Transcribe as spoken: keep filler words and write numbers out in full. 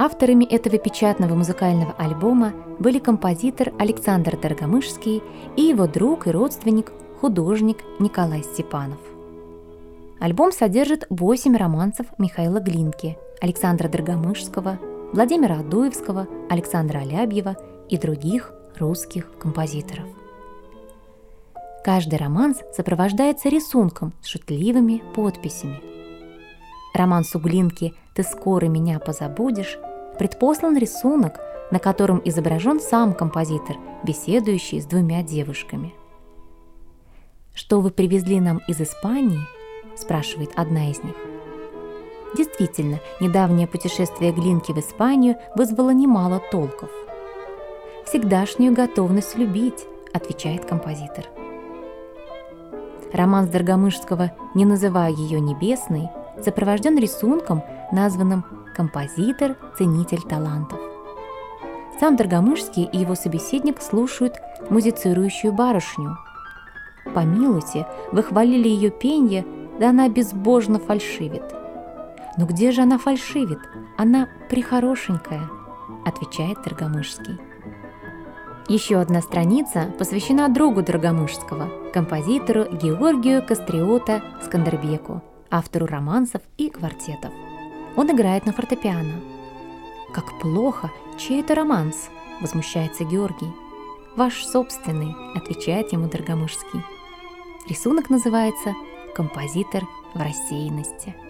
Авторами этого печатного музыкального альбома были композитор Александр Доргомышский и его друг и родственник, художник Николай Степанов. Альбом содержит восемь романсов Михаила Глинки, Александра Доргомышского, Владимира Адуевского, Александра Алябьева и других русских композиторов. Каждый романс сопровождается рисунком с шутливыми подписями. Романсу Глинки «Ты скоро меня позабудешь» предпослан рисунок, на котором изображен сам композитор, беседующий с двумя девушками. «Что вы привезли нам из Испании?» – спрашивает одна из них. Действительно, недавнее путешествие Глинки в Испанию вызвало немало толков. «Всегдашнюю готовность любить», – отвечает композитор. Романс Доргомышского «Не называя ее небесной» сопровожден рисунком, названным «Композитор, ценитель талантов». Сам Доргомышский и его собеседник слушают музицирующую барышню. «Помилуйте, вы хвалили ее пенье, да она безбожно фальшивит». «Но где же она фальшивит? Она прехорошенькая», – отвечает Доргомышский. Еще одна страница посвящена другу Доргомышского, композитору Георгию Кастриота Скандербеку, автору романсов и квартетов. Он играет на фортепиано. «Как плохо! Чей это романс?» – возмущается Георгий. «Ваш собственный», – отвечает ему Доргомышский. Рисунок называется «Композитор в рассеянности».